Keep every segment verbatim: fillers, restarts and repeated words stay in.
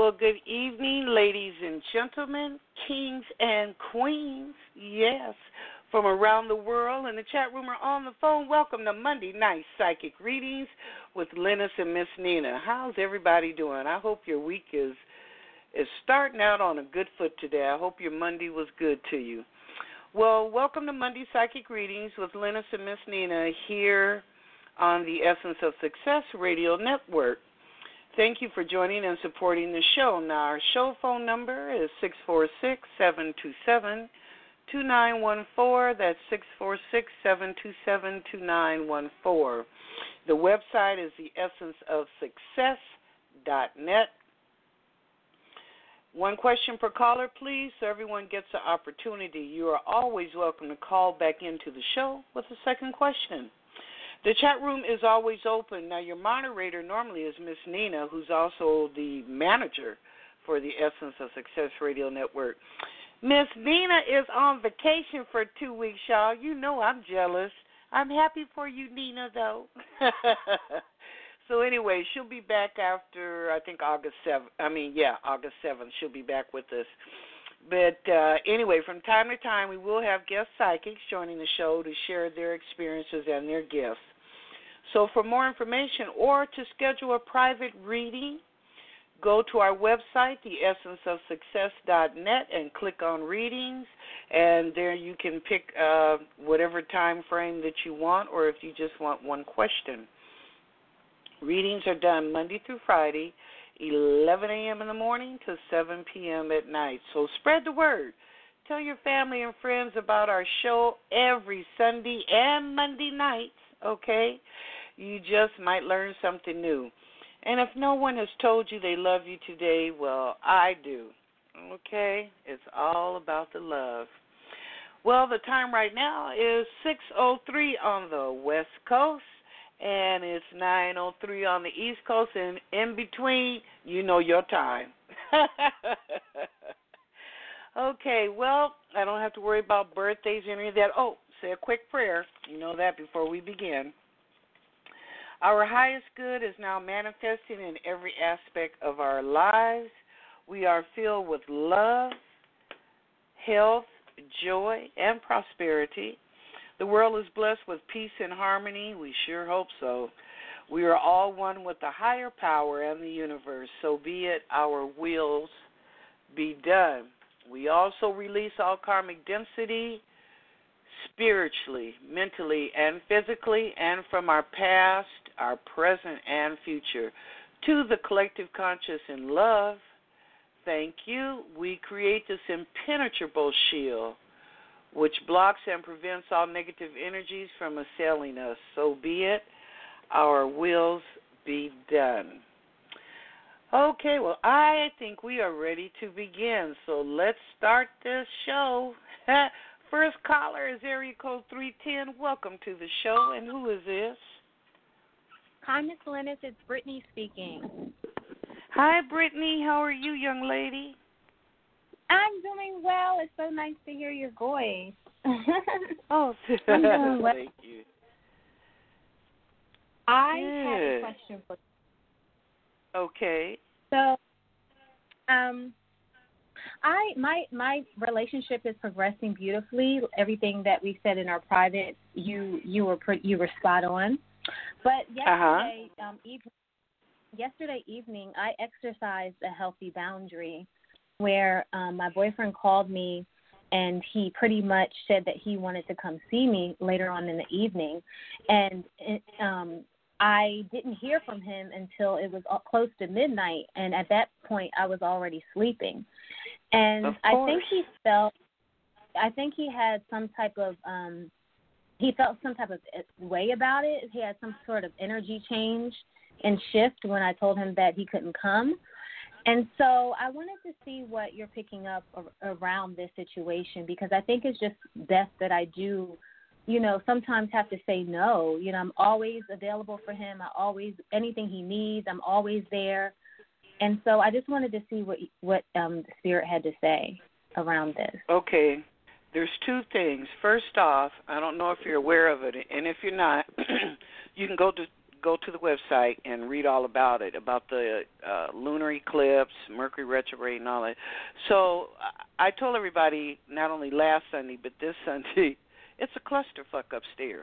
Well, good evening, ladies and gentlemen, kings and queens, yes, from around the world, in the chat room or on the phone. Welcome to Monday Night Psychic Readings with Lennis and Miss Nina. How's everybody doing? I hope your week is is starting out on a good foot today. I hope your Monday was good to you. Well, welcome to Monday Psychic Readings with Lennis and Miss Nina here on the Essence of Success Radio Network. Thank you for joining and supporting the show. Now, our show phone number is six four six, seven two seven, two nine one four. That's six four six, seven two seven, two nine one four. The website is the essence of success dot net. One question per caller, please, so everyone gets the opportunity. You are always welcome to call back into the show with a second question. The chat room is always open. Now, your moderator normally is Miss Nina, who's also the manager for the Essence of Success Radio Network. Miss Nina is on vacation for two weeks, y'all. You know I'm jealous. I'm happy for you, Nina, though. So anyway, she'll be back after, I think, August seventh. I mean, yeah, August seventh. She'll be back with us. But uh, anyway, from time to time, we will have guest psychics joining the show to share their experiences and their gifts. So for more information or to schedule a private reading, go to our website, the essence of success dot net, and click on readings. And there you can pick uh, whatever time frame that you want, or if you just want one question. Readings are done Monday through Friday, eleven a.m. in the morning to seven p.m. at night. So spread the word. Tell your family and friends about our show every Sunday and Monday nights, okay? You just might learn something new. And if no one has told you they love you today, well, I do, okay? It's all about the love. Well, the time right now is six oh three on the West Coast, and it's nine oh three on the East Coast, and in between, you know your time. Okay, well, I don't have to worry about birthdays or any of that. Oh, say a quick prayer. You know that before we begin. Our highest good is now manifesting in every aspect of our lives. We are filled with love, health, joy, and prosperity. The world is blessed with peace and harmony. We sure hope so. We are all one with the higher power and the universe. So be it, our wills be done. We also release all karmic density spiritually, mentally, and physically, and from our past, our present, and future to the collective conscious in love. Thank you. We create this impenetrable shield which blocks and prevents all negative energies from assailing us. So be it, our wills be done. Okay, well, I think we are ready to begin, so let's start this show. First caller is area code three ten. Welcome to the show, and who is this? Hi, Miss Lennis. It's Brittany speaking. Hi, Brittany. How are you, young lady? I'm doing well. It's so nice to hear your voice. Oh, I'm doing well. Thank you. I Good. have a question for you. Okay. So, um, I my my relationship is progressing beautifully. Everything that we said in our private, you you were pretty, you were spot on. But yesterday, uh-huh. um, evening, yesterday evening, I exercised a healthy boundary, where um, my boyfriend called me, and he pretty much said that he wanted to come see me later on in the evening, and um, I didn't hear from him until it was close to midnight, and at that point I was already sleeping. And I think he felt, I think he had some type of, um, he felt some type of way about it. He had some sort of energy change and shift when I told him that he couldn't come. And so I wanted to see what you're picking up around this situation, because I think it's just best that I do, you know, sometimes have to say no. You know, I'm always available for him. I always, anything he needs, I'm always there. And so I just wanted to see what what um, the Spirit had to say around this. Okay. There's two things. First off, I don't know if you're aware of it, and if you're not, you can go to go to the website and read all about it, about the uh, lunar eclipse, Mercury retrograde, and all that. So I told everybody, not only last Sunday, but this Sunday, it's a clusterfuck upstairs.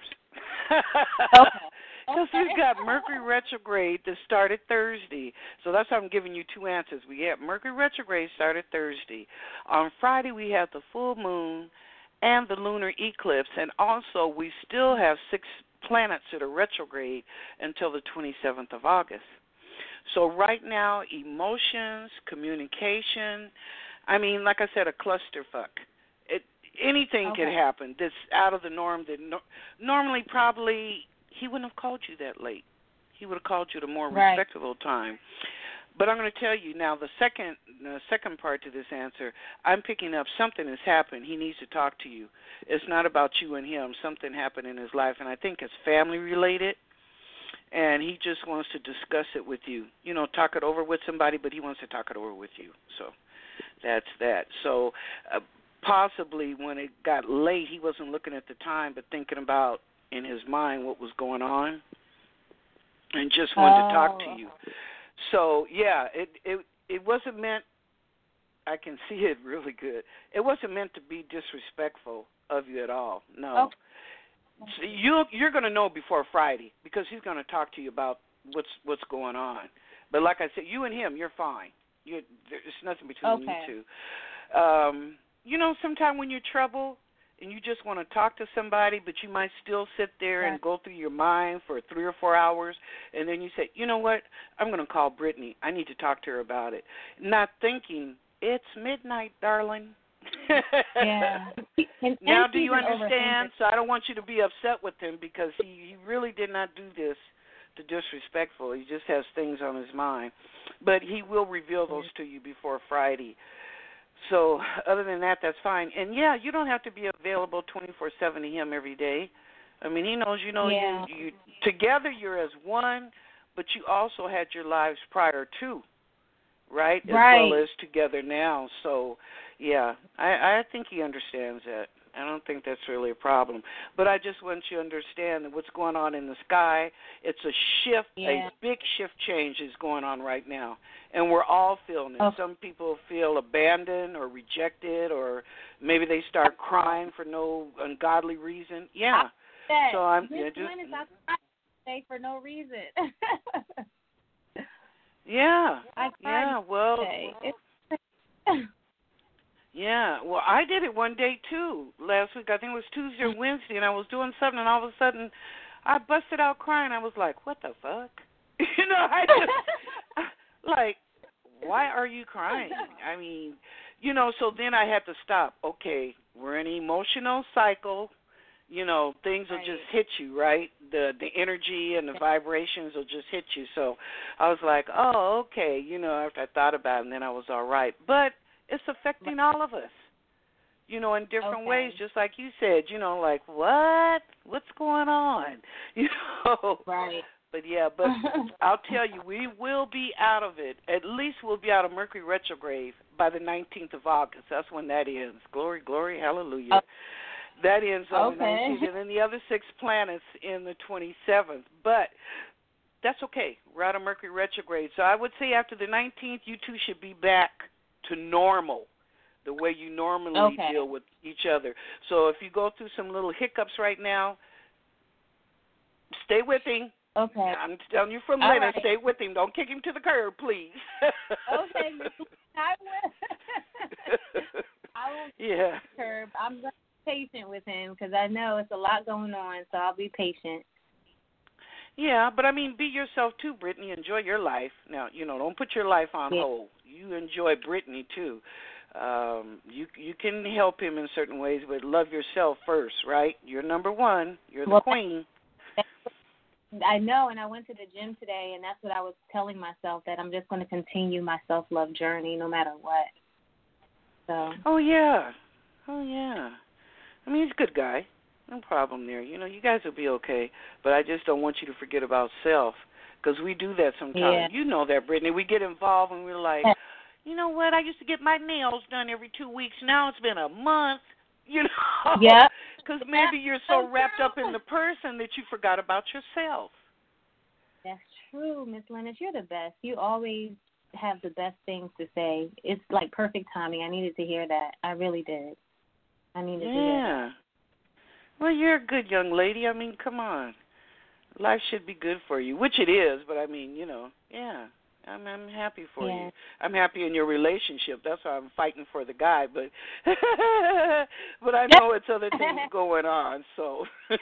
Okay. Because Okay. we've got Mercury retrograde that started Thursday. So that's why I'm giving you two answers. We have Mercury retrograde started Thursday. On Friday, we have the full moon and the lunar eclipse. And also, we still have six planets that are retrograde until the twenty-seventh of August. So right now, emotions, communication, I mean, like I said, a clusterfuck. It, anything Okay. could happen that's out of the norm that no, normally probably he wouldn't have called you that late. He would have called you at a more Right. respectable time. But I'm going to tell you now, the second the second part to this answer, I'm picking up something has happened. He needs to talk to you. It's not about you and him. Something happened in his life, and I think it's family related, and he just wants to discuss it with you. You know, talk it over with somebody, but he wants to talk it over with you. So that's that. So uh, possibly when it got late, he wasn't looking at the time, but thinking about in his mind what was going on, and just wanted oh. to talk to you. So yeah, it it it wasn't meant. I can see it really good. It wasn't meant to be disrespectful of you at all. No. Okay. So you you're going to know before Friday because he's going to talk to you about what's what's going on. But like I said, you and him, you're fine. You there's nothing between Okay. you two. Um, you know, sometimes when you're trouble and you just want to talk to somebody, but you might still sit there Right. and go through your mind for three or four hours, and then you say, you know what, I'm going to call Brittany. I need to talk to her about it. Not thinking, it's midnight, darling. Yeah. And, Now, and do you he's an understand? overthinker. So I don't want you to be upset with him because he, he really did not do this to disrespectful. He just has things on his mind. But he will reveal those to you before Friday. So other than that, that's fine. And, yeah, you don't have to be available twenty-four seven to him every day. I mean, he knows, you know, Yeah. you, you together you're as one, but you also had your lives prior to, right? As Right. well as together now. So, yeah, I, I think he understands that. I don't think that's really a problem. But I just want you to understand that what's going on in the sky, it's a shift, Yeah. a big shift change is going on right now. And we're all feeling it. Okay. Some people feel abandoned or rejected, or maybe they start crying for no ungodly reason. Yeah. That. So I'm This yeah, just, one is not say for no reason. yeah. I Yeah, well, say. It's yeah. Well, I did it one day too last week. I think it was Tuesday or Wednesday, and I was doing something, and all of a sudden, I busted out crying. I was like, "What the fuck?" You know, I just like, why are you crying? I mean, you know. So then I had to stop. Okay, we're in an emotional cycle. You know, things will Right. just hit you, right? The the energy and the vibrations will just hit you. So I was like, oh, okay. You know, after I thought about it, and then I was all right. But it's affecting all of us, you know, in different Okay. ways, just like you said, you know, like, what? What's going on? You know? Right. But, yeah, but I'll tell you, we will be out of it. At least we'll be out of Mercury retrograde by the nineteenth of August. That's when that ends. Glory, glory, hallelujah. Oh. That ends on Okay. the nineteenth, and then the other six planets in the twenty-seventh. But that's okay. We're out of Mercury retrograde. So I would say after the nineteenth, you two should be back to normal, the way you normally Okay. deal with each other. So if you go through some little hiccups right now, stay with him. Okay. I'm telling you from All later, right. stay with him. Don't kick him to the curb, please. Okay, Miss Lee, I will. I won't Yeah. curb. I'm gonna be patient with him because I know it's a lot going on, so I'll be patient. Yeah, but I mean, be yourself too, Brittany. Enjoy your life. Now, you know, don't put your life on Yeah. hold. You enjoy Brittany too. Um, you you can help him in certain ways, but love yourself first, right? You're number one. You're the Well, queen. I know, and I went to the gym today, and that's what I was telling myself, that I'm just going to continue my self-love journey no matter what. So. Oh, yeah. Oh, yeah. I mean, he's a good guy. No problem there. You know, you guys will be okay, but I just don't want you to forget about self because we do that sometimes. Yeah. You know that, Brittany. We get involved and we're like, you know what, I used to get my nails done every two weeks. Now it's been a month, you know. Yep. Because maybe you're so wrapped up in the person that you forgot about yourself. true, Miss Lennis. You're the best. You always have the best things to say. It's like perfect timing. I needed to hear that. I really did. I needed Yeah. to hear that. Well, you're a good young lady. I mean, come on. Life should be good for you, which it is, but I mean, you know, yeah. I'm I'm happy for Yeah. you. I'm happy in your relationship. That's why I'm fighting for the guy, but but I know it's other things going on, so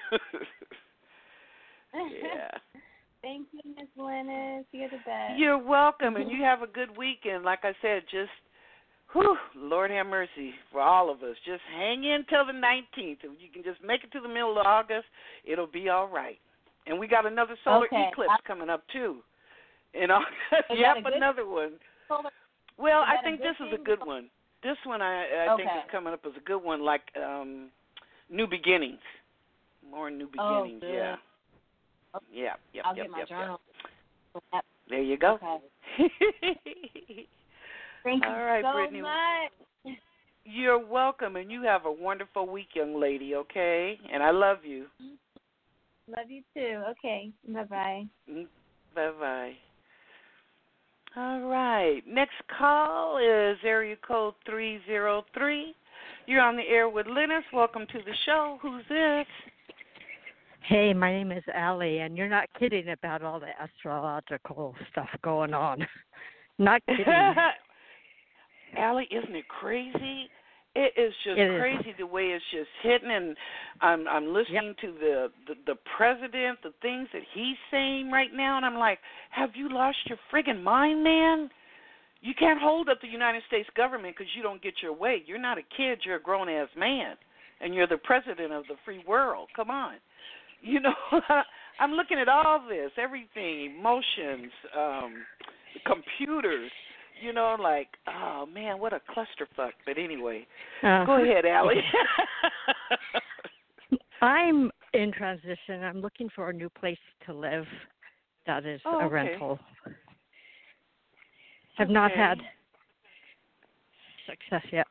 yeah. Thank you, Miss Lennis. You're the best. You're welcome, and you have a good weekend. Like I said, just whew, Lord have mercy for all of us. Just hang in till the nineteenth. If you can just make it to the middle of August, it'll be all right. And we got another solar okay. eclipse I- coming up too. In August. Is Yep, that a another one. solar? Well, Is I that a think good this is thing? a good one. This one I, I Okay. think is coming up as a good one, like um, new beginnings. More new Oh, beginnings, good. yeah. Yeah, yep, I'll yep, get my yep, journal. yep. There you go. Okay. Thank you All right, so Brittany. much. You're welcome, and you have a wonderful week, young lady, okay? And I love you. Love you too. Okay. Bye-bye. Bye-bye. All right. Next call is area code three zero three. You're on the air with Lennis. Welcome to the show. Who's this? Hey, my name is Allie, and you're not kidding about all the astrological stuff going on. Not kidding. Allie, isn't it crazy? It is just it crazy is. the way it's just hitting, and I'm I'm listening yep. to the, the the president, the things that he's saying right now, and I'm like, have you lost your friggin' mind, man? You can't hold up the United States government because you don't get your way. You're not a kid. You're a grown-ass man, and you're the president of the free world. Come on. You know, I'm looking at all this, everything, emotions, um, computers, you know, like, oh, man, what a clusterfuck. But anyway, Uh, go ahead, Allie. I'm in transition. I'm looking for a new place to live that is oh, a okay. rental. Have okay. not had success yet.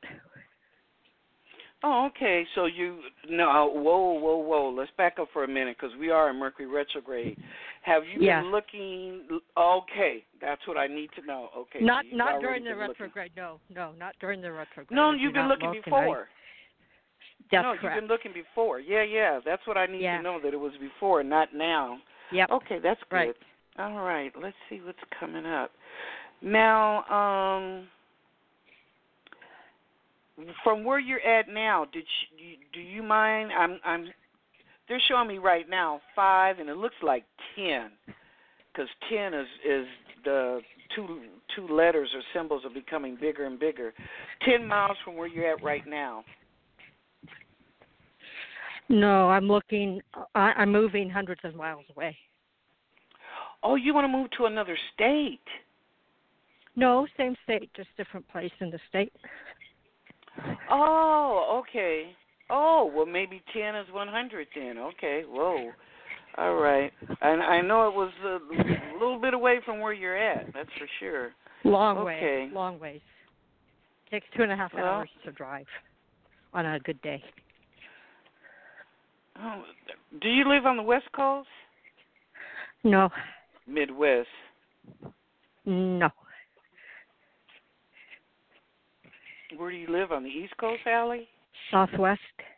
Oh, okay. So you no. Whoa, whoa, whoa. Let's back up for a minute because we are in Mercury retrograde. Have you yeah. been looking? Okay, that's what I need to know. Okay. Not so not during the been retrograde. Looking. No, no, not during the retrograde. No, If you've you're been looking, looking before. I, that's no, correct. you've been looking before. Yeah, yeah. That's what I need yeah. to know. That it was before, not now. Yep. Okay, that's good. Right. All right. Let's see what's coming up now. Um. From where you're at now, did you, do you mind? I'm, I'm. They're showing me right now five, and it looks like ten, because ten is is the two two letters or symbols are becoming bigger and bigger. Ten miles from where you're at right now. No, I'm looking. I, I'm moving hundreds of miles away. Oh, you want to move to another state? No, same state, just different place in the state. Oh, okay. Oh, well, maybe ten is one hundred then. Okay, whoa. All right. And I know it was a little bit away from where you're at, that's for sure. Long okay. way, long ways. Takes two and a half well, hours to drive on a good day. Oh, do you live on the West Coast? No. Midwest? No. Where do you live, on the East Coast, Allie? Southwest.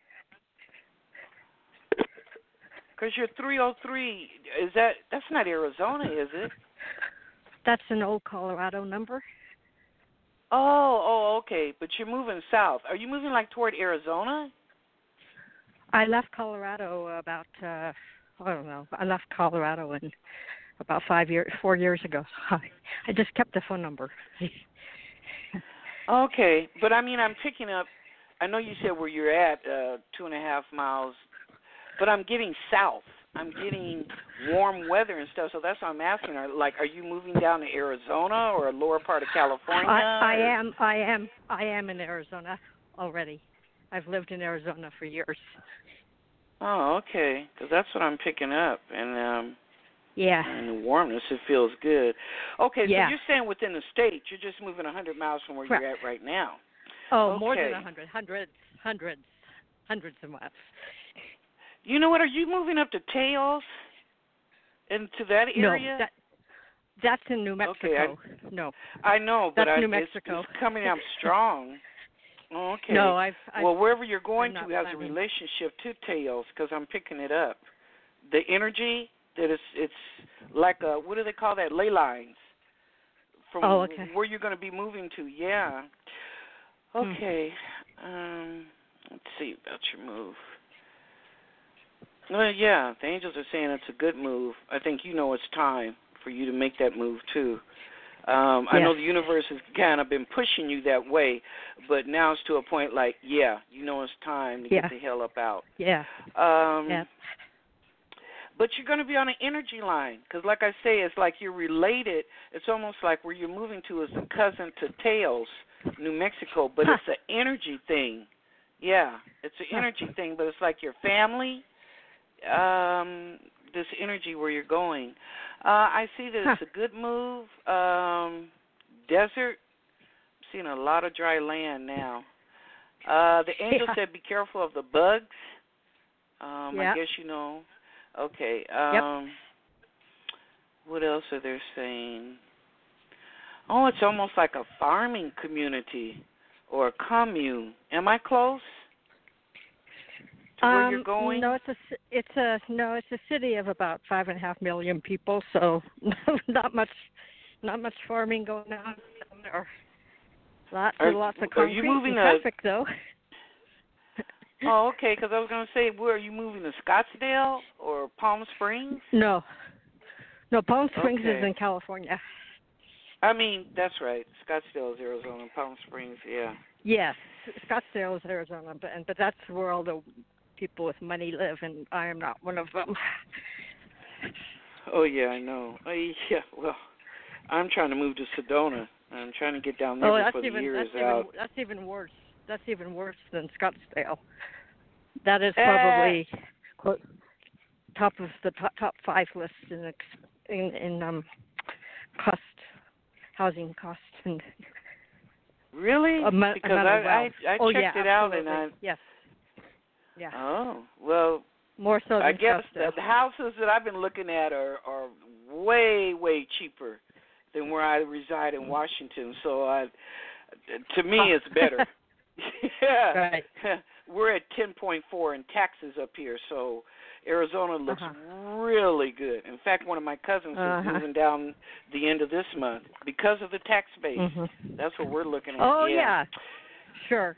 Because you're three oh three, is that, that's not Arizona, is it? That's an old Colorado number. Oh, oh, okay, but you're moving south. Are you moving, like, toward Arizona? I left Colorado about, uh, I don't know, I left Colorado in about five years, four years ago. I just kept the phone number. Okay, but I mean, I'm picking up, I know you said where you're at, uh, two and a half miles, but I'm getting south. I'm getting warm weather and stuff, so that's what I'm asking. Are, like, are you moving down to Arizona or a lower part of California? I, I or? am, I am, I am in Arizona already. I've lived in Arizona for years. Oh, okay, because that's what I'm picking up, and um, yeah, and the warmness, it feels good. Okay, yeah. so you're staying within the state. You're just moving one hundred miles from where Correct. you're at right now. Oh, okay. more than one hundred, hundreds, hundreds, hundreds of miles. You know what? Are you moving up to Taos, into that area? No, that, That's in New Mexico. Okay, I, no. I know, but That's I, New it's, Mexico. it's coming up strong. Okay. No, I've, I've well, wherever you're going to I'm has not a planning. relationship to tails because I'm picking it up. The energy that is, it's like a, what do they call that? Ley lines. From Oh, okay. where you're going to be moving to, yeah. Okay. Hmm. Um, let's see about your move. Well, yeah, the angels are saying it's a good move. I think you know it's time for you to make that move, too. Um, I yes. know the universe has kind of been pushing you that way, but now it's to a point like, yeah, you know it's time to yeah. get the hell up out. Yeah. Um, yeah. But you're going to be on an energy line because, like I say, it's like you're related. It's almost like where you're moving to is a cousin to Tails, New Mexico, but huh. it's an energy thing. Yeah, it's an huh. energy thing, but it's like your family, um, this energy where you're going. Uh, I see that it's huh. a good move. Um, desert, I'm seeing a lot of dry land now. Uh, the angel yeah. said be careful of the bugs. Um, yeah. I guess you know. Okay. Um, yep. What else are they saying? Oh, it's almost like a farming community or a commune. Am I close to um, where you're going? No, it's a it's a no, it's a city of about five and a half million people, so not much, not much farming going on down there. Lots Are, and lots of concrete are you moving and a, traffic, though. Oh, okay, because I was going to say, where are you moving to Scottsdale or Palm Springs? No. No, Palm Springs okay. is in California. I mean, that's right. Scottsdale is Arizona. Palm Springs, yeah. Yes, Scottsdale is Arizona, but, and, but that's where all the people with money live, and I am not one of them. Oh, yeah, I know. Uh, yeah, well, I'm trying to move to Sedona. I'm trying to get down there oh, that's before even, the year that's is even, out. That's even worse. That's even worse than Scottsdale. That is Uh, probably quote, top of the top, top five list in in, in um, cost, housing cost, and really? Am- because I, I I oh, checked yeah, it out absolutely. and I yes, yeah. Oh well, more so than I guess the, Scottsdale. the houses that I've been looking at are are way way cheaper than where I reside in Washington. So I, to me, it's better. yeah, Right. We're at ten point four in taxes up here, so Arizona looks uh-huh. really good. In fact, one of my cousins uh-huh. is moving down the end of this month because of the tax base. Mm-hmm. That's what we're looking at. Oh yeah, yeah. Sure.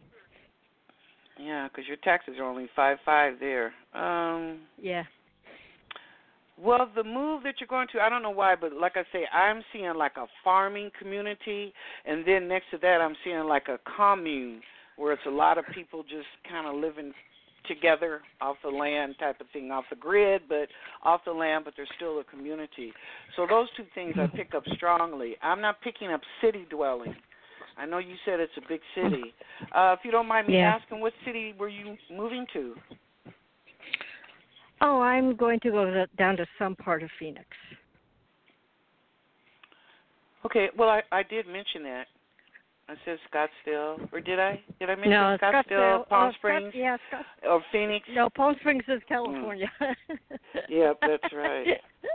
Yeah, because your taxes are only five five there. Um. Yeah. Well, the move that you're going to, I don't know why, but like I say, I'm seeing like a farming community, and then next to that, I'm seeing like a commune where it's a lot of people just kind of living together off the land type of thing, off the grid, but off the land, but there's still a community. So those two things I pick up strongly. I'm not picking up city dwelling. I know you said it's a big city. Uh, if you don't mind me yeah. asking, what city were you moving to? Oh, I'm going to go to, down to some part of Phoenix. Okay, well, I, I did mention that. I said Scottsdale, or did I? Did I mention no, Scottsdale, Scottsdale, Palm oh, Springs, Scott, yeah, Scott, or Phoenix? No, Palm Springs is California. Mm. Yep, that's right.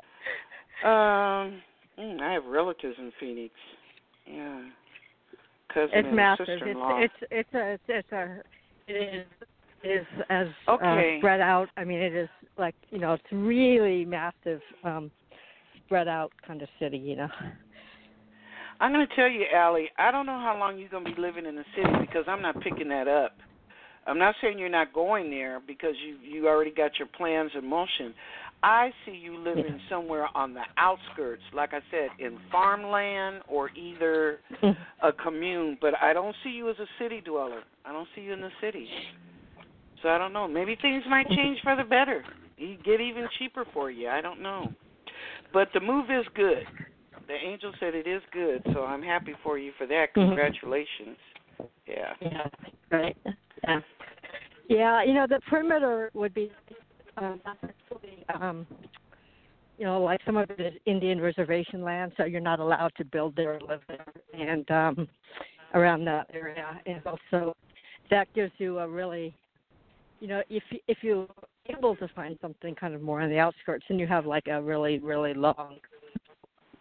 Um, mm, I have relatives in Phoenix. Yeah, cousin it's and massive. sister-in-law. It's it's it's a it's a it is it is as okay. uh, spread out. I mean, it is like you know, it's really massive, um, spread out kind of city. You know. I'm going to tell you, Allie, I don't know how long you're going to be living in the city because I'm not picking that up. I'm not saying you're not going there because you, you already got your plans in motion. I see you living somewhere on the outskirts, like I said, in farmland or either a commune, but I don't see you as a city dweller. I don't see you in the city. So I don't know. Maybe things might change for the better. You get even cheaper for you. I don't know. But the move is good. The angel said it is good, so I'm happy for you for that. Congratulations. Yeah. Yeah, right. Yeah. Yeah, you know, the perimeter would be um, not necessarily, um, you know, like some of it is Indian reservation land, so you're not allowed to build there or live there, and um, around that area. And also, that gives you a really, you know, if if you're able to find something kind of more on the outskirts, then you have like a really, really long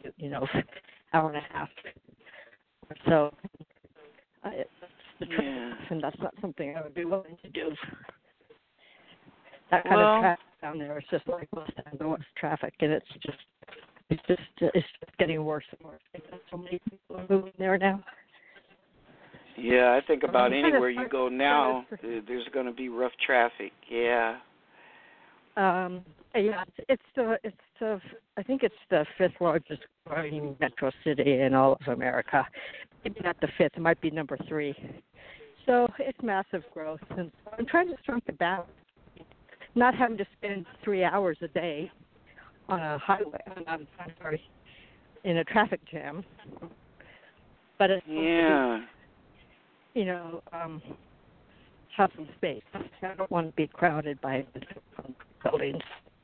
you know, hour and a half or so. I, that's the traffic, Yeah. and that's not something I would be willing to do. That kind Well, of traffic down there is just like Los Angeles traffic, and it's just it's just it's just getting worse and worse because so many people are moving there now. yeah, I think about Um, anywhere kind of- you go now, there- there's going to be rough traffic. Yeah. Um, yeah, it's, it's the it's the I think it's the fifth largest growing metro city in all of America. Maybe not the fifth; it might be number three. So it's massive growth, and so I'm trying to strike a balance, not having to spend three hours a day on a highway. I'm, I'm sorry, in a traffic jam. But it's Yeah. you know, um, have some space. I don't want to be crowded by buildings.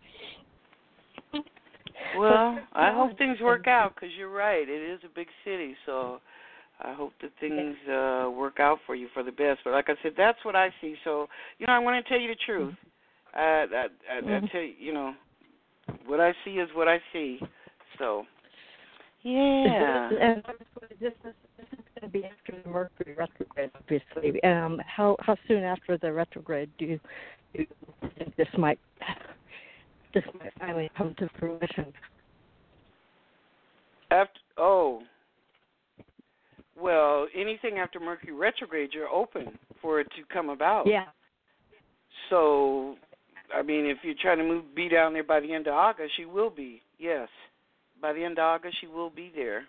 Well, I hope things work out because you're right. It is a big city, so I hope that things uh, work out for you for the best. But like I said, that's what I see. So, you know, I want to tell you the truth. I, I, I, I tell you, you know, what I see is what I see. So, yeah. And this is, this is going to be after the Mercury retrograde, obviously. Um, how how soon after the retrograde do you, do you think this might this might finally come to fruition? After oh, well, anything after Mercury retrograde, you're open for it to come about. Yeah. So, I mean, if you're trying to move, be down there by the end of August, you will be. Yes, by the end of August, you will be there.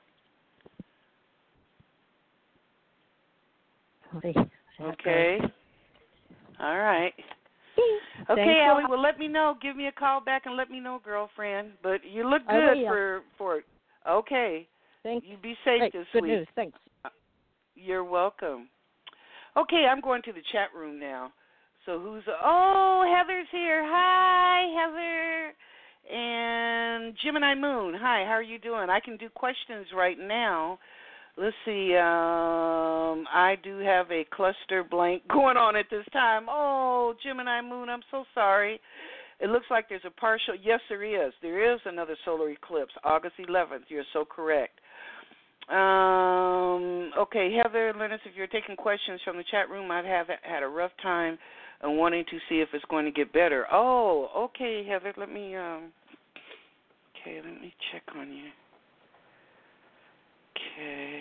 Okay. All right. Okay, Ellie. Well, let me know. Give me a call back and let me know, girlfriend. But you look good for for it. Okay. Thanks. You be safe Great. this Good week. news. Thanks. You're welcome. Okay, I'm going to the chat room now. So who's oh Heather's here. Hi, Heather. And Gemini Moon. Hi, how are you doing? I can do questions right now. Let's see. Um, I do have a cluster blank going on at this time. Oh, Gemini Moon, I'm so sorry. It looks like there's a partial. Yes, there is. There is another solar eclipse, August eleventh. You're so correct. Um, okay, Heather, Lennis, if you're taking questions from the chat room, I've have had a rough time and wanting to see if it's going to get better. Oh, okay, Heather, let me, um, okay, let me check on you. Okay.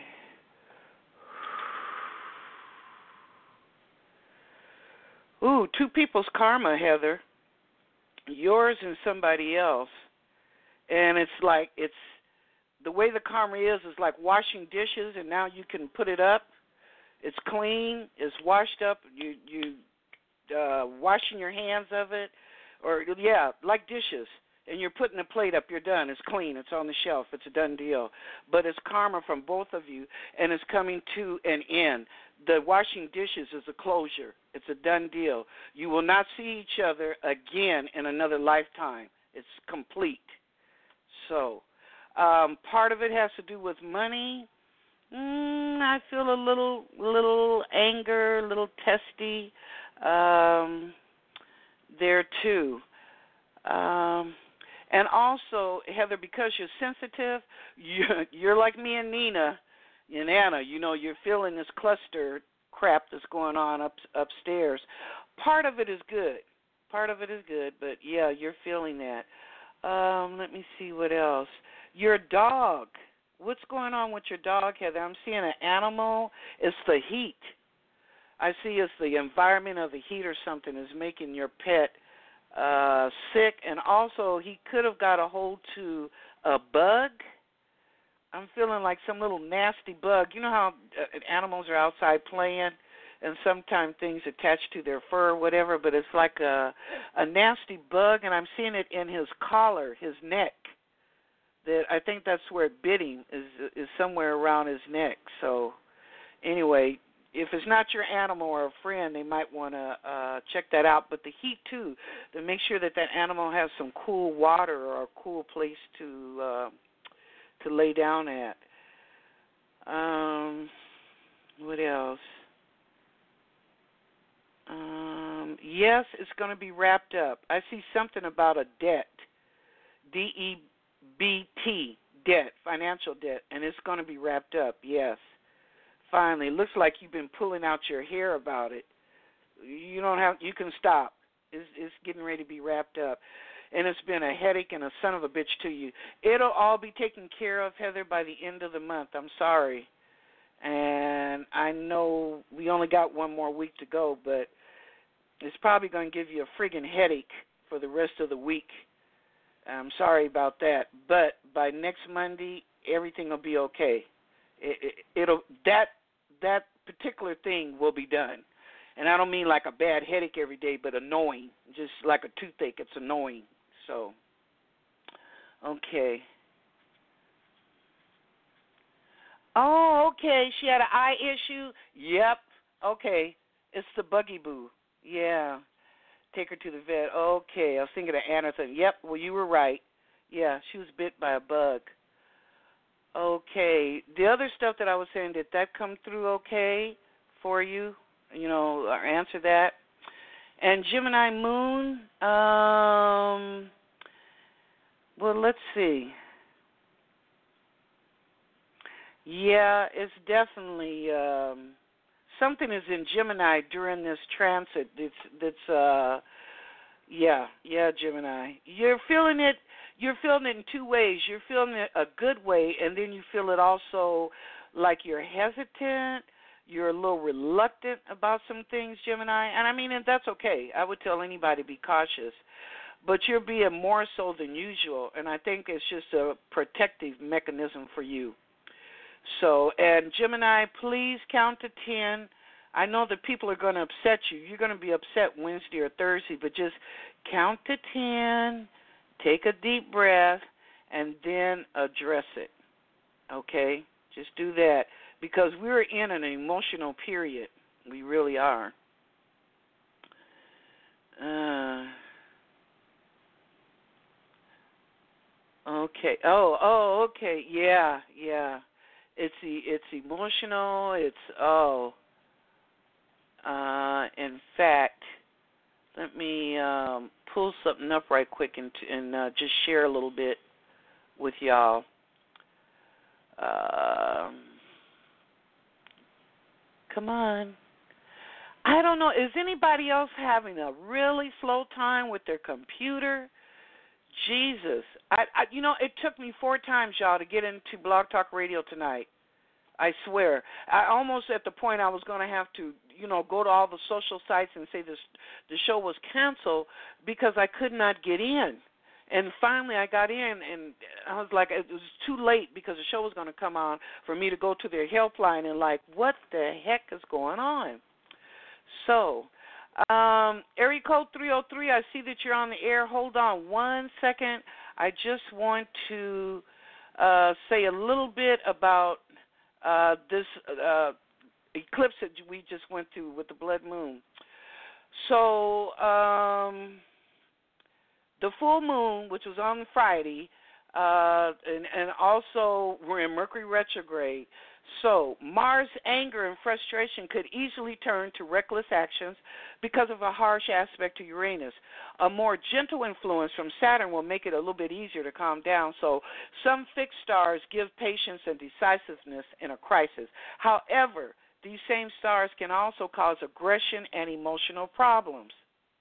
Ooh, two people's karma, Heather. Yours and somebody else. And it's like, it's, the way the karma is is like washing dishes, and now you can put it up. It's clean. It's washed up. You you uh, washing your hands of it, or yeah, like dishes. And you're putting the plate up. You're done. It's clean. It's on the shelf. It's a done deal. But it's karma from both of you, and it's coming to an end. The washing dishes is a closure. It's a done deal. You will not see each other again in another lifetime. It's complete. So. Um, part of it has to do with money. Mm, I feel a little, little anger, a little testy um, there too. Um, and also, Heather, because you're sensitive, you're, you're like me and Nina and Anna. You know, you're feeling this cluster crap that's going on up upstairs. Part of it is good. Part of it is good, but yeah, you're feeling that. Um, let me see what else. Your dog. What's going on with your dog, Heather? I'm seeing an animal. It's the heat. I see it's the environment of the heat or something is making your pet uh, sick. And also he could have got a hold to a bug. I'm feeling like some little nasty bug. You know how uh, animals are outside playing and sometimes things attach to their fur or whatever, but it's like a, a nasty bug, and I'm seeing it in his collar, his neck. That I think that's where it bit him, is is somewhere around his neck. So anyway, if it's not your animal or a friend, they might want to uh, check that out. But the heat, too, to make sure that that animal has some cool water or a cool place to uh, to lay down at. Um, what else? Um, yes, it's going to be wrapped up. I see something about a debt, D E B T, debt, financial debt, and it's going to be wrapped up, yes. Finally, it looks like you've been pulling out your hair about it. You don't have, you can stop. It's, it's getting ready to be wrapped up. And it's been a headache and a son of a bitch to you. It'll all be taken care of, Heather, by the end of the month. I'm sorry. And I know we only got one more week to go, but it's probably going to give you a friggin' headache for the rest of the week. I'm sorry about that. But by next Monday, everything will be okay. It, it, it'll that that particular thing will be done. And I don't mean like a bad headache every day, but annoying. Just like a toothache, it's annoying. So, okay. Oh, okay. She had an eye issue. Yep. Okay. It's the buggy boo. Yeah. Take her to the vet. Okay. I was thinking of Anderson. Yep. Well, you were right. Yeah, she was bit by a bug. Okay. The other stuff that I was saying, did that come through okay for you? You know, or answer that. And Gemini Moon, um, well, let's see. Yeah, it's definitely um, something is in Gemini during this transit. That's that's uh, yeah, yeah, Gemini. You're feeling it. You're feeling it in two ways. You're feeling it a good way, and then you feel it also like you're hesitant. You're a little reluctant about some things, Gemini, and I mean, and that's okay. I would tell anybody be cautious, but you're being more so than usual, and I think it's just a protective mechanism for you. So, and Gemini, please count to ten. I know that people are going to upset you. You're going to be upset Wednesday or Thursday, but just count to ten, take a deep breath, and then address it, okay? Just do that. Because we're in an emotional period. We really are. Uh, okay. Oh, oh, okay. Yeah, yeah. It's it's emotional. It's oh. Uh, in fact, let me um, pull something up right quick and and uh, just share a little bit with y'all. Um. Come on. I don't know. Is anybody else having a really slow time with their computer? Jesus. I, I, you know, it took me four times, y'all, to get into Blog Talk Radio tonight. I swear. I almost at the point I was going to have to, you know, go to all the social sites and say this, the show was canceled because I could not get in. And finally I got in, and I was like, it was too late because the show was going to come on for me to go to their helpline and like, what the heck is going on? So, um, area code three oh three, I see that you're on the air. Hold on one second. I just want to uh, say a little bit about uh, this uh, eclipse that we just went through with the blood moon. So, um... the full moon, which was on Friday, uh, and, and also we're in Mercury retrograde. So Mars' anger and frustration could easily turn to reckless actions because of a harsh aspect to Uranus. A more gentle influence from Saturn will make it a little bit easier to calm down. So some fixed stars give patience and decisiveness in a crisis. However, these same stars can also cause aggression and emotional problems.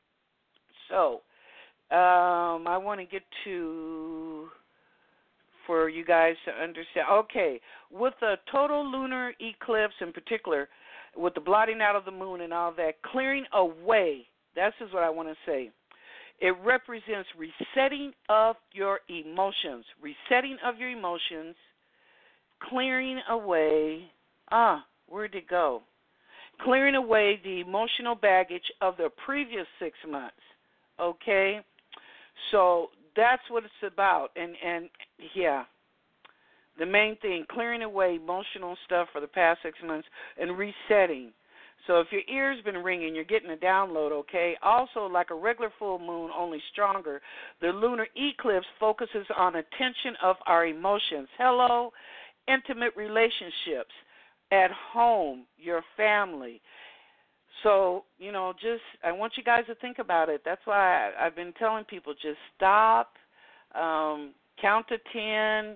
So, Um, I want to get to, for you guys to understand. Okay, with a total lunar eclipse in particular, with the blotting out of the moon and all that, clearing away, this is what I want to say. It represents resetting of your emotions, resetting of your emotions, clearing away, ah, where'd it go? Clearing away the emotional baggage of the previous six months, okay? So that's what it's about, and, and yeah, the main thing, clearing away emotional stuff for the past six months and resetting. So if your ear's been ringing, you're getting a download, okay? Also, like a regular full moon, only stronger, the lunar eclipse focuses on attention of our emotions. Hello, intimate relationships, at home, your family. So, you know, just I want you guys to think about it. That's why I, I've been telling people just stop, um, count to ten,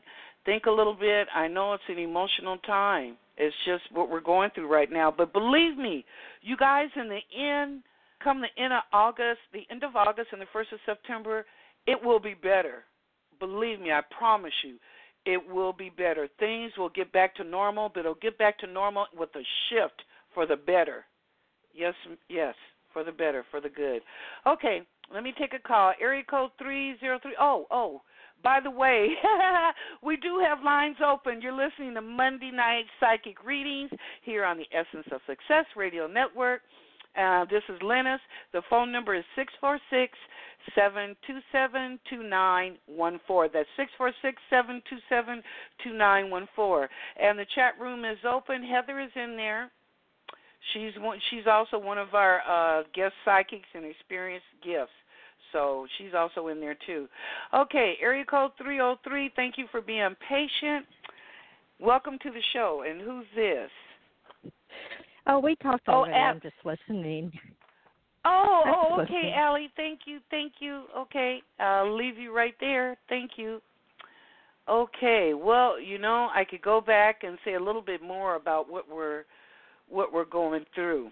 think a little bit. I know it's an emotional time. It's just what we're going through right now. But believe me, you guys, in the end, come the end of August, the end of August and the first of September, it will be better. Believe me, I promise you, it will be better. Things will get back to normal, but it'll get back to normal with a shift for the better. Yes, yes, for the better, for the good. Okay, let me take a call. Area code three zero three. Oh, oh, by the way, we do have lines open. You're listening to Monday Night Psychic Readings here on the Essence of Success Radio Network. Uh, this is Lennis. The phone number is six four six, seven two seven, two nine one four. That's six four six, seven two seven, two nine one four. And the chat room is open. Heather is in there. She's one, she's also one of our uh, guest psychics and experienced gifts. So she's also in there too. Okay, area code three oh three. Thank you for being patient. Welcome to the show. And who's this? Oh, we talked oh, already. Ab- I'm just listening. Oh, I'm oh, just okay, listening. Allie. Thank you, thank you. Okay, I'll leave you right there. Thank you. Okay, well, you know, I could go back and say a little bit more about what we're what we're going through.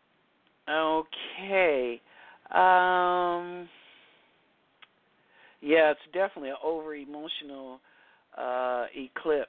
Okay. Um, yeah, it's definitely an over-emotional uh, eclipse.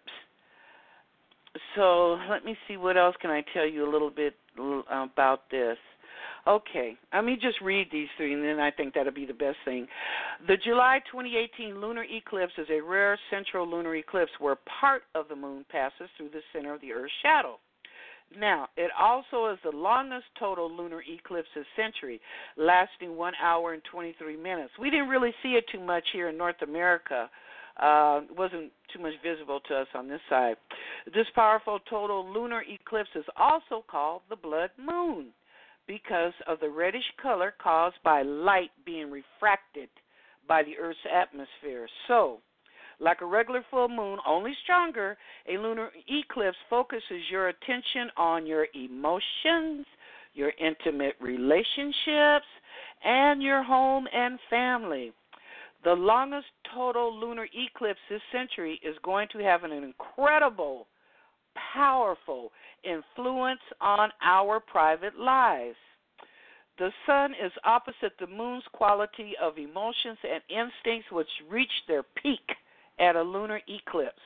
So let me see, what else can I tell you a little bit about this. Okay, let me just read these three, and then I think that'll be the best thing. The July twenty eighteen lunar eclipse is a rare central lunar eclipse where part of the moon passes through the center of the Earth's shadow. Now, it also is the longest total lunar eclipse this century, lasting one hour and twenty-three minutes. We didn't really see it too much here in North America. Uh, it wasn't too much visible to us on this side. This powerful total lunar eclipse is also called the blood moon because of the reddish color caused by light being refracted by the Earth's atmosphere. So, like a regular full moon, only stronger, a lunar eclipse focuses your attention on your emotions, your intimate relationships, and your home and family. The longest total lunar eclipse this century is going to have an incredible, powerful influence on our private lives. The sun is opposite the moon's quality of emotions and instincts, which reach their peak at a lunar eclipse.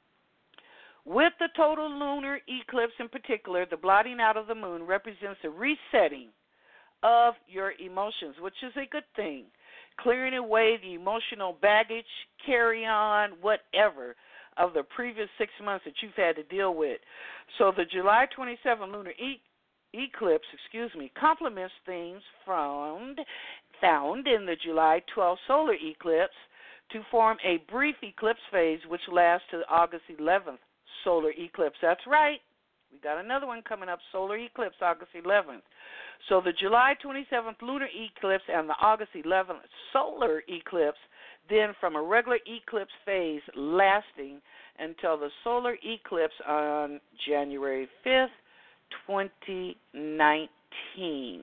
With the total lunar eclipse in particular, the blotting out of the moon represents a resetting of your emotions, which is a good thing. Clearing away the emotional baggage, carry on, whatever, of the previous six months that you've had to deal with. So the July twenty-seventh lunar e- eclipse, excuse me, complements themes found, found in the July twelfth solar eclipse to form a brief eclipse phase which lasts to the August eleventh solar eclipse. That's right. We got another one coming up, solar eclipse, August eleventh. So the July twenty-seventh lunar eclipse and the August eleventh solar eclipse, then from a regular eclipse phase lasting until the solar eclipse on January fifth, twenty nineteen.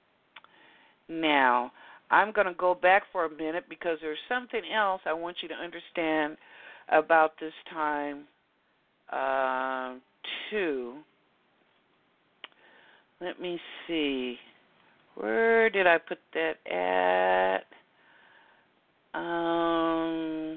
Now, I'm going to go back for a minute because there's something else I want you to understand about this time, uh, too. Let me see. Where did I put that at? Um,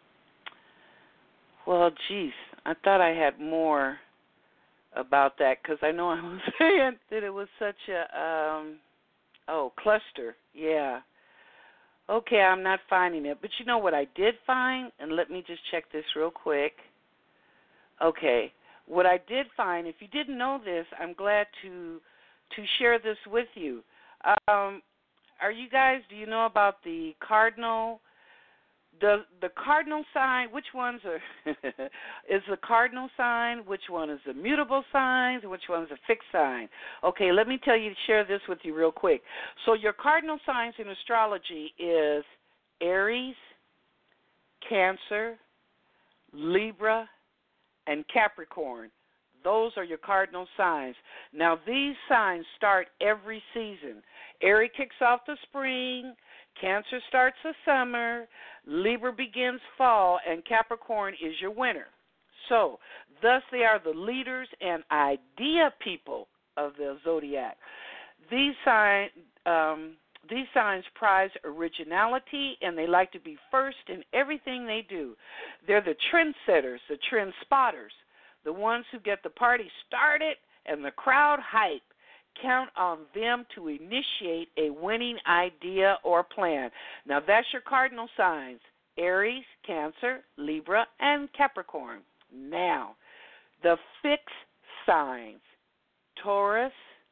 well, geez, I thought I had more about that because I know I was saying that it was such a, um, oh, cluster. Yeah. Okay, I'm not finding it. But you know what I did find? And let me just check this real quick. Okay. What I did find, if you didn't know this, I'm glad to to share this with you. Um, are you guys, do you know about the cardinal, the the cardinal sign, which ones are, is the cardinal sign, which one is the mutable signs, which one is a fixed sign? Okay, let me tell you, share this with you real quick. So your cardinal signs in astrology is Aries, Cancer, Libra, and Capricorn. Those are your cardinal signs. Now, these signs start every season. Aries kicks off the spring, Cancer starts the summer, Libra begins fall, and Capricorn is your winter. So, thus they are the leaders and idea people of the zodiac. These signs, um, these signs prize originality, and they like to be first in everything they do. They're the trendsetters, the trend spotters, the ones who get the party started and the crowd hype. Count on them to initiate a winning idea or plan. Now, that's your cardinal signs: Aries, Cancer, Libra, and Capricorn. Now, the fixed signs: Taurus,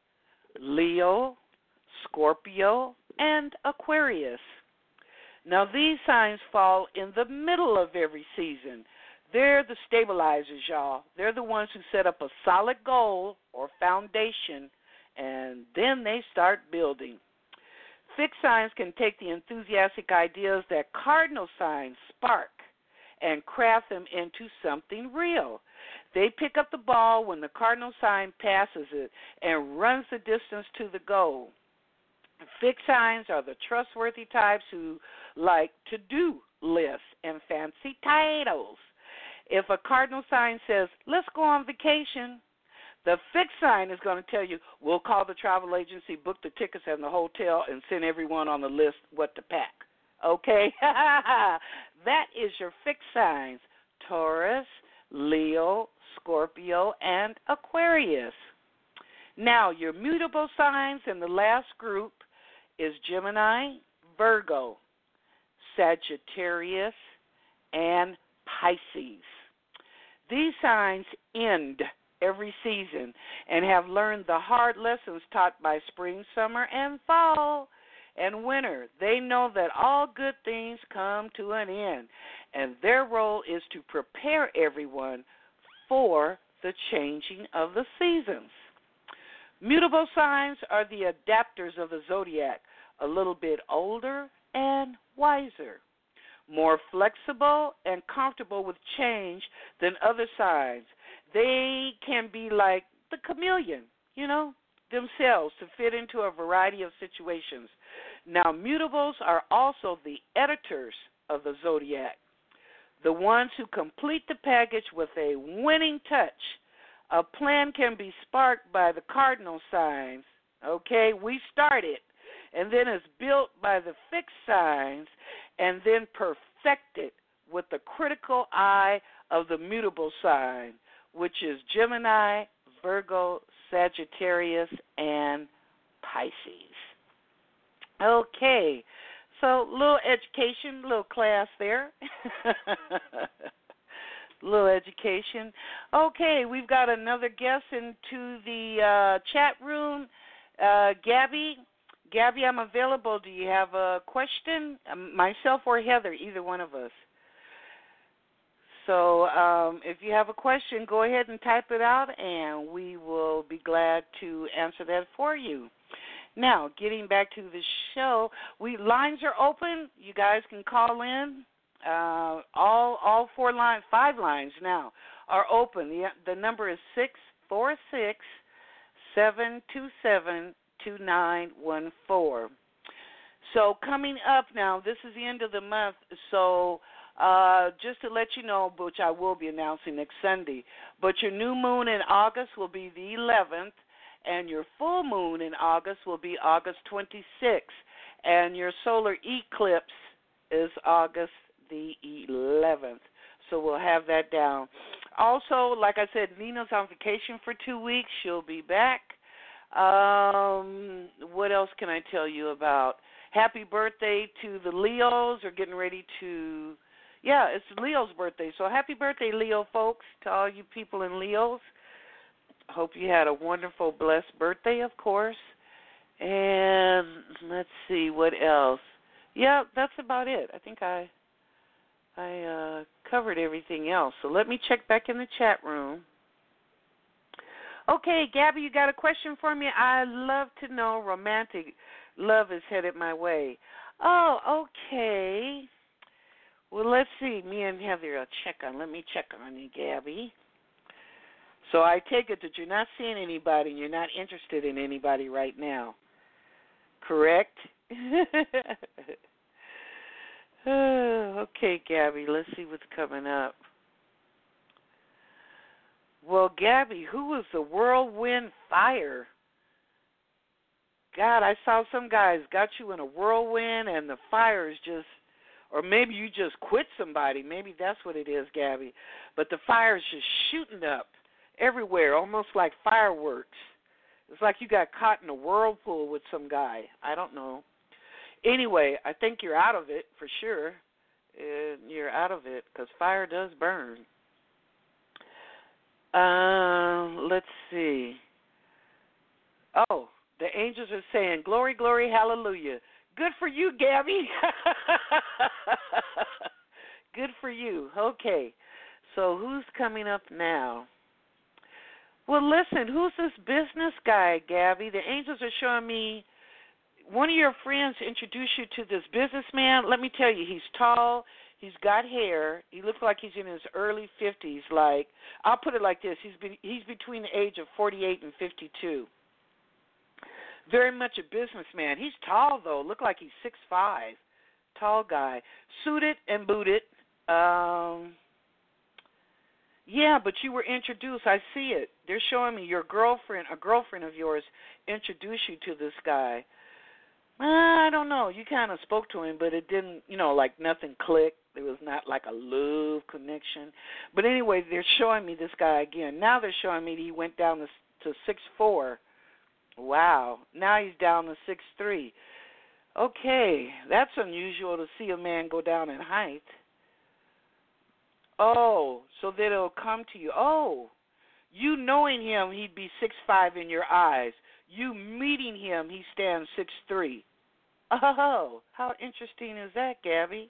Leo, Scorpio, and Aquarius. Now, these signs fall in the middle of every season. They're the stabilizers, y'all. They're the ones who set up a solid goal or foundation, and then they start building. Fixed signs can take the enthusiastic ideas that cardinal signs spark and craft them into something real. They pick up the ball when the cardinal sign passes it and runs the distance to the goal. Fixed signs are the trustworthy types who like to-do lists and fancy titles. If a cardinal sign says, let's go on vacation, the fixed sign is going to tell you, we'll call the travel agency, book the tickets and the hotel, and send everyone on the list what to pack. Okay? That is your fixed signs: Taurus, Leo, Scorpio, and Aquarius. Now, your mutable signs in the last group is Gemini, Virgo, Sagittarius, and Pisces. These signs end every season and have learned the hard lessons taught by spring, summer, and fall and winter. They know that all good things come to an end, and their role is to prepare everyone for the changing of the seasons. Mutable signs are the adapters of the zodiac, a little bit older and wiser, more flexible and comfortable with change than other signs. They can be like the chameleon, you know, themselves to fit into a variety of situations. Now, mutables are also the editors of the zodiac, the ones who complete the package with a winning touch. A plan can be sparked by the cardinal signs. Okay, we start it, and then it's built by the fixed signs, and then perfected with the critical eye of the mutable sign, which is Gemini, Virgo, Sagittarius, and Pisces. Okay, so little education, little class there. Little education. Okay, we've got another guest into the uh, chat room. Uh, Gabby, Gabby, I'm available. Do you have a question? Um, myself or Heather, either one of us. So um, if you have a question, go ahead and type it out, and we will be glad to answer that for you. Now, getting back to the show, we lines are open. You guys can call in. Uh, all all four lines, five lines now are open. The, the number is six four six, seven two seven, two nine one four. So coming up now, this is the end of the month, so uh, just to let you know, which I will be announcing next Sunday, but your new moon in August will be the eleventh, and your full moon in August will be August twenty-sixth, and your solar eclipse is August the eleventh. So we'll have that down. Also, like I said, Nina's on vacation for two weeks. She'll be back. Um, what else can I tell you about? Happy birthday to the Leos. We're getting ready to, yeah, it's Leo's birthday. So happy birthday, Leo folks, to all you people in Leos. Hope you had a wonderful, blessed birthday, of course. And let's see, what else? Yeah, that's about it. I think I I uh, covered everything else. So let me check back in the chat room. Okay, Gabby, you got a question for me? I love to know romantic love is headed my way. Oh, okay. Well, let's see. Me and Heather will check on. Let me check on you, Gabby. So I take it that you're not seeing anybody and you're not interested in anybody right now. Correct? Okay, Gabby, let's see what's coming up. Well, Gabby, who was the whirlwind fire? God, I saw some guys got you in a whirlwind and the fire is just, or maybe you just quit somebody. Maybe that's what it is, Gabby. But the fire is just shooting up everywhere, almost like fireworks. It's like you got caught in a whirlpool with some guy. I don't know. Anyway, I think you're out of it for sure. Uh, you're out of it because fire does burn. Um, let's see. Oh, the angels are saying, glory, glory, hallelujah. Good for you, Gabby. Good for you. Okay. So who's coming up now? Well, listen, who's this business guy, Gabby? The angels are showing me one of your friends introduced you to this businessman. Let me tell you, he's tall. He's got hair. He looks like he's in his early fifties. Like, I'll put it like this. He's been, he's between the age of forty-eight and fifty-two. Very much a businessman. He's tall, though. Look like he's six five. Tall guy. Suited and booted. Um, yeah, but you were introduced. I see it. They're showing me your girlfriend, a girlfriend of yours, introduced you to this guy. Uh, I don't know. You kind of spoke to him, but it didn't, you know, like nothing clicked. There was not like a love connection. But anyway, they're showing me this guy again. Now they're showing me that he went down to, to six four. Wow. Now he's down to six three. Okay, that's unusual to see a man go down in height. Oh, so that it'll come to you. Oh, you knowing him, he'd be six five in your eyes. You meeting him, he stands six three. Oh, how interesting is that, Gabby?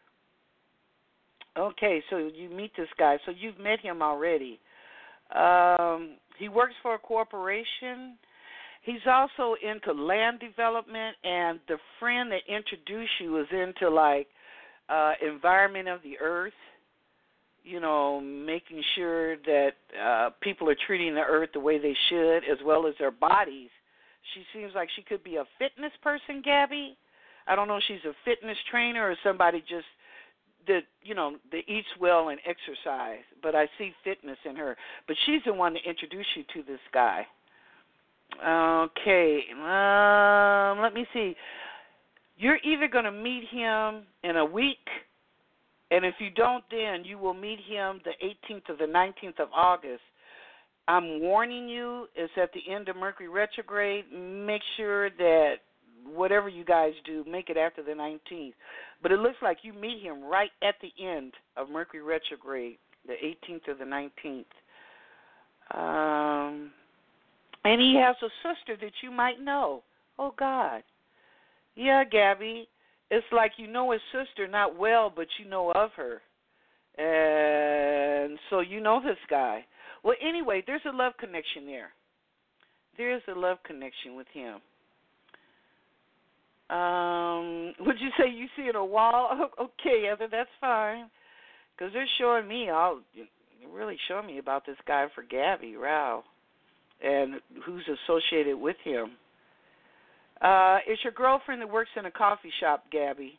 Okay, so you meet this guy. So you've met him already. Um, he works for a corporation. He's also into land development, and the friend that introduced you is into, like, uh, environment of the earth, you know, making sure that uh, people are treating the earth the way they should, as well as their bodies. She seems like she could be a fitness person, Gabby. I don't know if she's a fitness trainer or somebody just that, you know, that eats well and exercise, but I see fitness in her. But she's the one that introduced you to this guy. Okay, um, let me see. You're either going to meet him in a week, and if you don't, then you will meet him the eighteenth or the nineteenth of August. I'm warning you, it's at the end of Mercury retrograde. Make sure that whatever you guys do, make it after the nineteenth. But it looks like you meet him right at the end of Mercury retrograde, the eighteenth or the nineteenth. Um, and he has a sister that you might know. Oh, God. Yeah, Gabby. It's like you know his sister not well, but you know of her. And so you know this guy. Well, anyway, there's a love connection there. There is a love connection with him. Um, would you say you see it a wall? Okay, Heather, that's fine. Because they're showing me, all, they're really showing me about this guy for Gabby, wow, and who's associated with him. Uh, it's your girlfriend that works in a coffee shop, Gabby.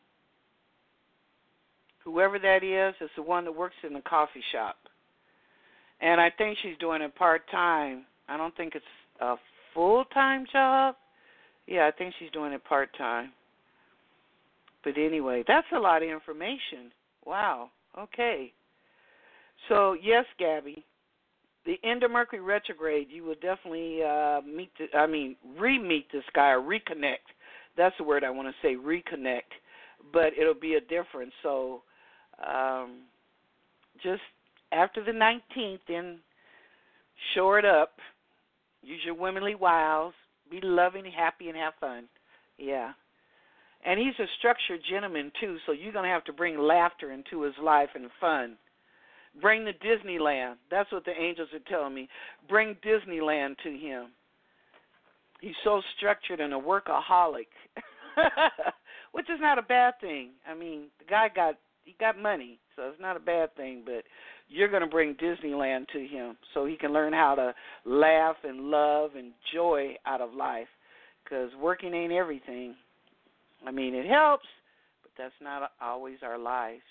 Whoever that is, it's the one that works in the coffee shop. And I think she's doing it part-time. I don't think it's a full-time job. Yeah, I think she's doing it part-time. But anyway, that's a lot of information. Wow. Okay. So, yes, Gabby, the end of Mercury retrograde, you will definitely uh, meet, the, I mean, re-meet this guy or reconnect. That's the word I want to say, reconnect. But it'll be a difference. So, um, just after the nineteenth, then shore it up. Use your womanly wiles. Be loving, happy, and have fun. Yeah. And he's a structured gentleman, too, so you're going to have to bring laughter into his life and fun. Bring the Disneyland. That's what the angels are telling me. Bring Disneyland to him. He's so structured and a workaholic, which is not a bad thing. I mean, the guy got he got money, so it's not a bad thing, but you're going to bring Disneyland to him so he can learn how to laugh and love and joy out of life, because working ain't everything. I mean, it helps, but that's not always our lives.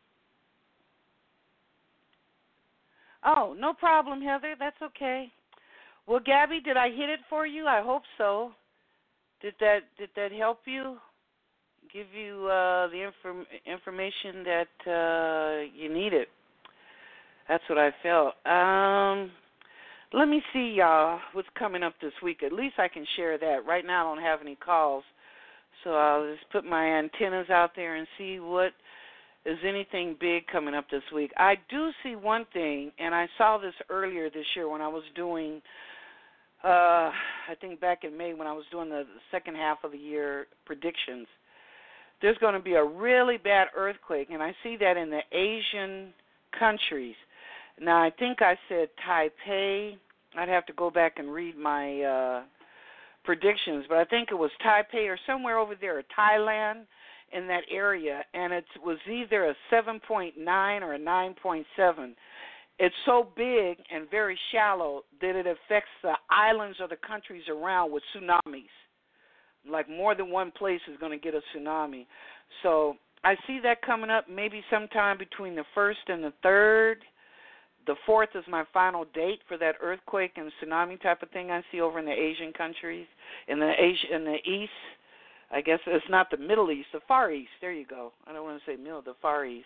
Oh, no problem, Heather. That's okay. Well, Gabby, did I hit it for you? I hope so. Did that did that help you? Give you uh, the inform- information that uh, you needed? That's what I felt. Um, let me see, y'all, what's coming up this week. At least I can share that. Right now I don't have any calls, so I'll just put my antennas out there and see what is anything big coming up this week. I do see one thing, and I saw this earlier this year when I was doing, uh, I think back in May when I was doing the second half of the year predictions. There's going to be a really bad earthquake, and I see that in the Asian countries. Now, I think I said Taipei. I'd have to go back and read my uh, predictions, but I think it was Taipei or somewhere over there, or Thailand, in that area, and it was either a seven point nine or a nine point seven. It's so big and very shallow that it affects the islands or the countries around with tsunamis. Like more than one place is going to get a tsunami. So I see that coming up maybe sometime between the first and the third. The fourth is my final date for that earthquake and tsunami type of thing I see over in the Asian countries, in the Asia, in the East. I guess it's not the Middle East, the Far East. There you go. I don't want to say Middle, the Far East.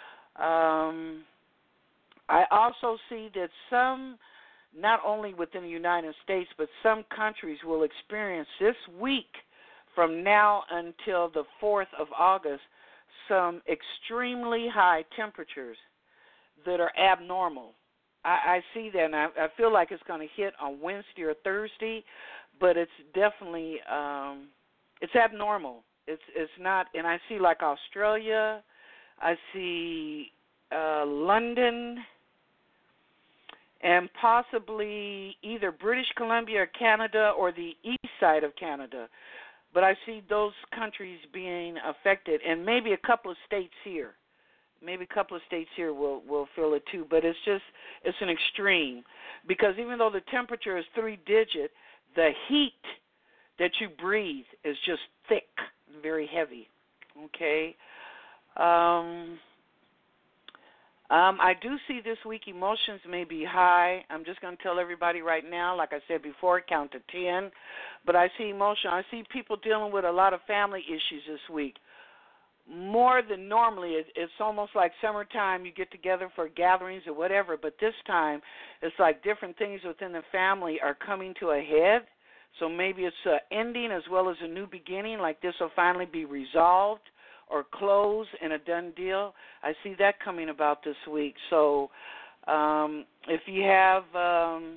Um, I also see that some, not only within the United States, but some countries will experience this week from now until the fourth of August some extremely high temperatures that are abnormal. I, I see that, and I, I feel like it's going to hit on Wednesday or Thursday, but it's definitely um, it's abnormal. It's it's not, and I see like Australia, I see uh, London, and possibly either British Columbia or Canada or the east side of Canada. But I see those countries being affected, and maybe a couple of states here. Maybe a couple of states here will, will feel it too. But it's just, it's an extreme. Because even though the temperature is three-digit, the heat that you breathe is just thick, very heavy. Okay? Um... Um, I do see this week emotions may be high. I'm just going to tell everybody right now, like I said before, count to ten. But I see emotion. I see people dealing with a lot of family issues this week. More than normally. It, it's almost like summertime. You get together for gatherings or whatever. But this time, it's like different things within the family are coming to a head. So maybe it's an ending as well as a new beginning, like this will finally be resolved or close and a done deal. I see that coming about this week. So um, if you have um,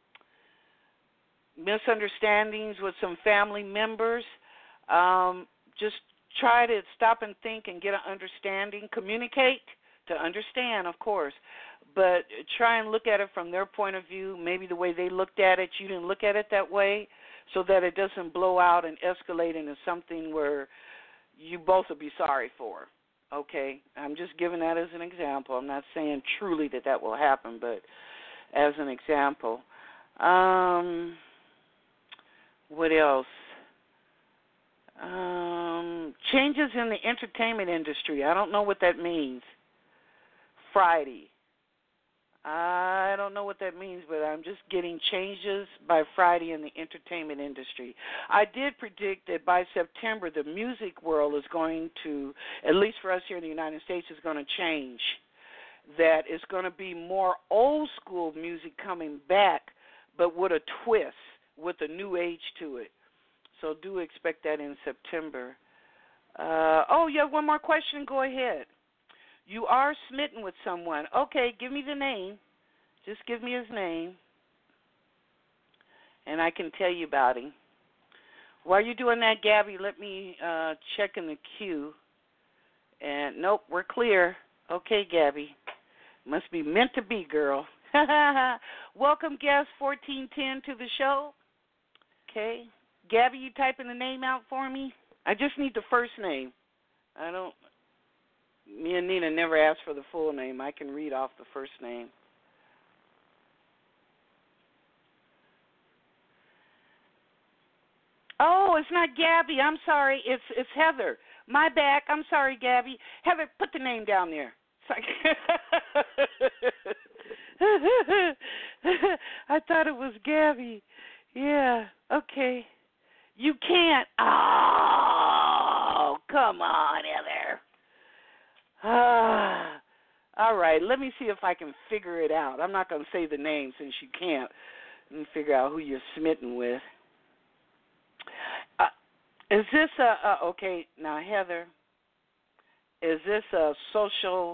misunderstandings with some family members, um, just try to stop and think and get an understanding. Communicate to understand, of course, but try and look at it from their point of view, maybe the way they looked at it, you didn't look at it that way, so that it doesn't blow out and escalate into something where you both will be sorry for, okay? I'm just giving that as an example. I'm not saying truly that that will happen, but as an example. Um, what else? Um, changes in the entertainment industry. I don't know what that means. Friday. I don't know what that means, but I'm just getting changes by Friday in the entertainment industry. I did predict that by September the music world is going to, at least for us here in the United States, is going to change. That it's going to be more old school music coming back, but with a twist, with a new age to it. So do expect that in September. Uh, oh, you have one more question? Go ahead. You are smitten with someone. Okay, give me the name. Just give me his name, and I can tell you about him. While you're doing that, Gabby, let me uh, check in the queue. And nope, we're clear. Okay, Gabby. Must be meant to be, girl. Welcome, guest fourteen ten, to the show. Okay. Gabby, you typing the name out for me? I just need the first name. I don't... Me and Nina never asked for the full name. I can read off the first name. Oh, it's not Gabby. I'm sorry. It's it's Heather. My back. I'm sorry, Gabby. Heather, put the name down there. I thought it was Gabby. Yeah, okay. You can't. Oh, come on, Heather. Ah, all right, let me see if I can figure it out. I'm not going to say the name since you can't. Let me figure out who you're smitten with. Uh, is this a, uh, okay, now, Heather, is this a social,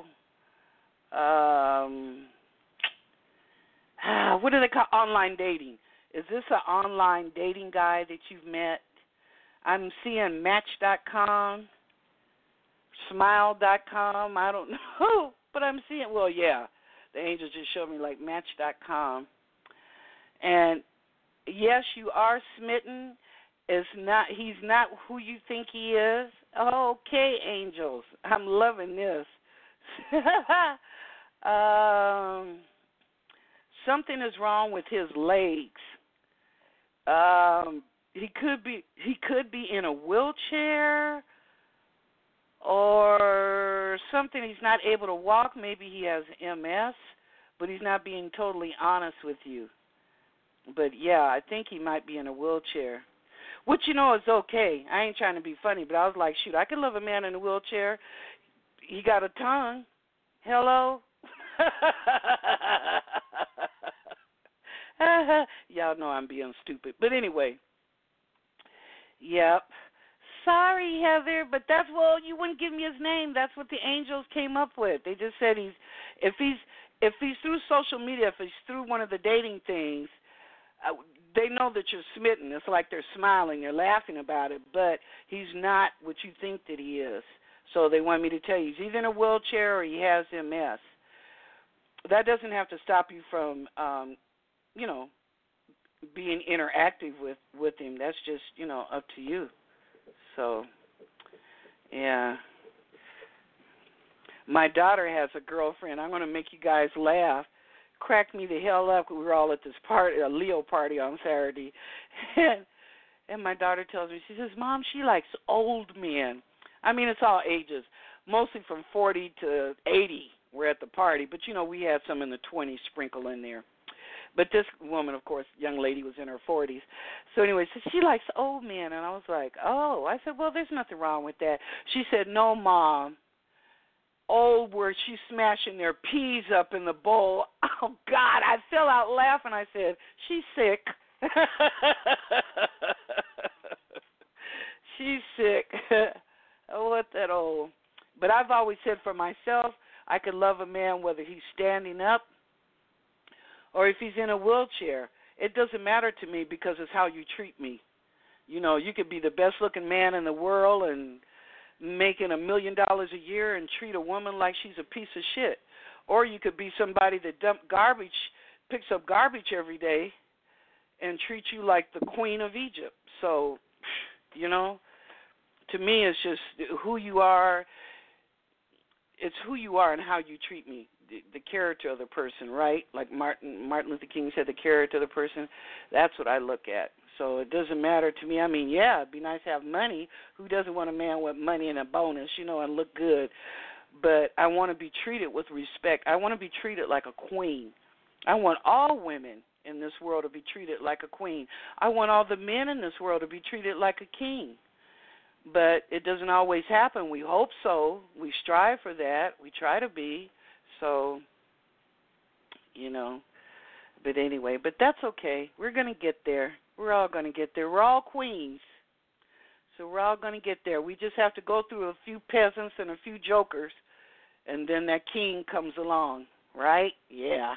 um, ah, what do they call online dating? Is this an online dating guy that you've met? I'm seeing Match dot com, Smile dot com, I don't know, but I'm seeing, well, yeah, the angels just showed me like Match dot com. And, yes, you are smitten. It's not, he's not who you think he is. Okay, angels, I'm loving this. um, something is wrong with his legs. Um, he could be he could be in a wheelchair or something. He's not able to walk. Maybe he has M S, but he's not being totally honest with you. But, yeah, I think he might be in a wheelchair, which, you know, is okay. I ain't trying to be funny, but I was like, shoot, I could love a man in a wheelchair. He got a tongue. Hello? Y'all know I'm being stupid. But anyway, yep. Sorry, Heather, but that's, well, you wouldn't give me his name. That's what the angels came up with. They just said he's, if he's, if he's through social media, if he's through one of the dating things, uh, they know that you're smitten. It's like they're smiling, they're laughing about it, but he's not what you think that he is. So they want me to tell you he's either in a wheelchair or he has M S. That doesn't have to stop you from, um, you know, being interactive with, with him. That's just, you know, up to you. So, yeah. My daughter has a girlfriend. I'm going to make you guys laugh. Cracked me the hell up. We were all at this party, a Leo party on Saturday. And, and my daughter tells me, she says, Mom, she likes old men. I mean, it's all ages, mostly from forty to eighty. We're at the party. But, you know, we had some in the twenties sprinkle in there. But this woman, of course, young lady, was in her forties. So anyway, so she likes old men. And I was like, oh. I said, well, there's nothing wrong with that. She said, no, Mom. Old where she's smashing their peas up in the bowl. Oh, God. I fell out laughing. I said, she's sick. She's sick. Oh, what that old. But I've always said for myself, I could love a man whether he's standing up or if he's in a wheelchair. It doesn't matter to me because it's how you treat me. You know, you could be the best-looking man in the world and making a million dollars a year and treat a woman like she's a piece of shit. Or you could be somebody that dump garbage, picks up garbage every day and treats you like the queen of Egypt. So, you know, to me it's just who you are. It's who you are and how you treat me, the, the character of the person, right? Like Martin Martin Luther King said, the character of the person. That's what I look at. So it doesn't matter to me. I mean, yeah, it'd be nice to have money. Who doesn't want a man with money and a bonus, you know, and look good? But I want to be treated with respect. I want to be treated like a queen. I want all women in this world to be treated like a queen. I want all the men in this world to be treated like a king. But it doesn't always happen. We hope so. We strive for that. We try to be. So, you know. But anyway, but that's okay. We're going to get there. We're all going to get there. We're all queens. So we're all going to get there. We just have to go through a few peasants and a few jokers, and then that king comes along, right? Yeah.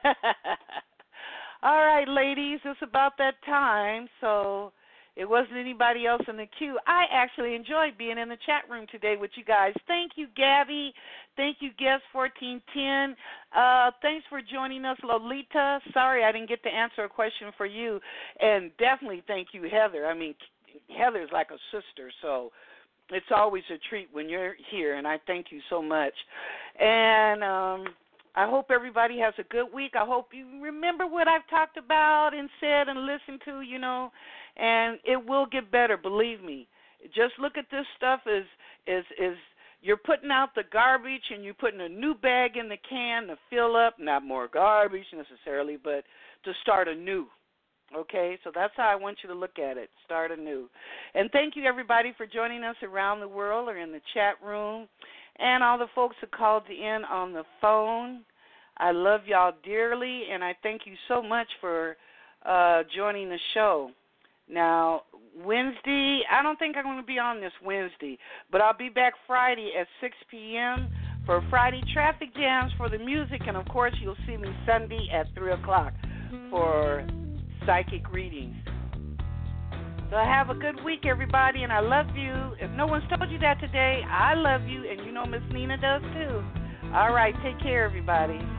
All right, ladies, it's about that time, so it wasn't anybody else in the queue. I actually enjoyed being in the chat room today with you guys. Thank you, Gabby. Thank you, Guest fourteen ten. Uh, thanks for joining us, Lolita. Sorry I didn't get to answer a question for you. And definitely thank you, Heather. I mean, Heather's like a sister, so it's always a treat when you're here, and I thank you so much. And um, I hope everybody has a good week. I hope you remember what I've talked about and said and listened to, you know, and it will get better, believe me. Just look at this stuff as as as you're putting out the garbage and you're putting a new bag in the can to fill up, not more garbage necessarily, but to start anew. Okay, so that's how I want you to look at it, start anew. And thank you, everybody, for joining us around the world or in the chat room, and all the folks who called in on the phone. I love y'all dearly, and I thank you so much for uh, joining the show. Now, Wednesday, I don't think I'm going to be on this Wednesday, but I'll be back Friday at six p.m. for Friday Traffic Jams for the music, and, of course, you'll see me Sunday at three o'clock for psychic readings. So have a good week, everybody, and I love you. If no one's told you that today, I love you, and you know Miss Nina does too. All right, take care, everybody.